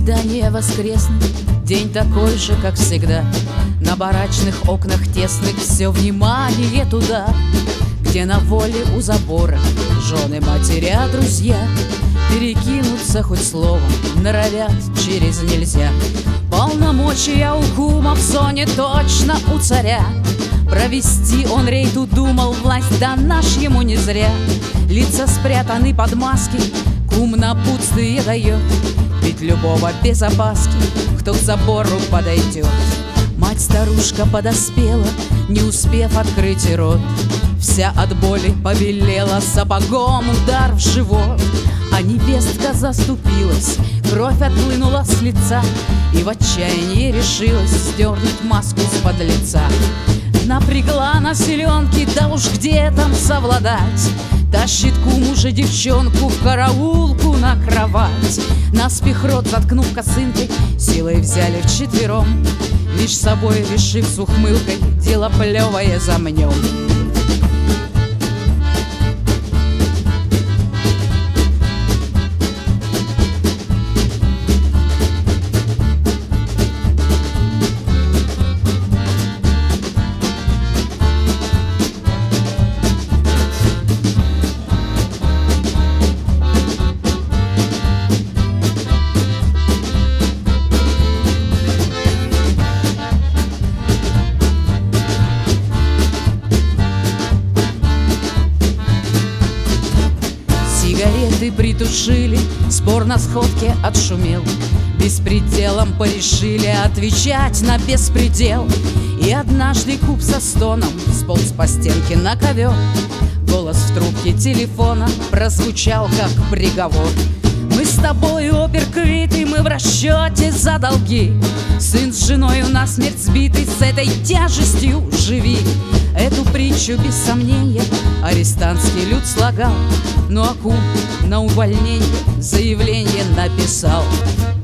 Свидание воскресное, день такой же, как всегда. На барачных окнах тесных все внимание туда, где на воле у забора жены, матери, а друзья перекинуться хоть словом норовят через нельзя. Полномочия у кума в зоне точно у царя. Провести он рейд удумал, власть дана ж ему не зря. Лица спрятаны под маской, кум напутствие дает, ведь любого без опаски, кто к забору подойдет. Мать-старушка подоспела, не успев открыть рот, вся от боли побелела, сапогом удар в живот. А невестка заступилась, кровь отхлынула с лица, и в отчаянии решилась сдернуть маску с-под лица. Напрягла на селенке, да уж где там совладать. Тащит кум уже девчонку в караулку на кровать. Наспех рот заткнув косынкой, силой взяли вчетвером, лишь собой решив с ухмылкой дело плевое замнем. Сигареты притушили, спор на сходке отшумел. Беспределом порешили отвечать на беспредел. И однажды куб со стоном сполз по стенке на ковер. Голос в трубке телефона прозвучал как приговор. Мы с тобой оперкрыты, мы в расчете за долги. Сын с женою насмерть сбитый, с этой тяжестью живи. Эту притчу без сомнения арестантский люд слагал, ну а кум на увольнение заявление написал.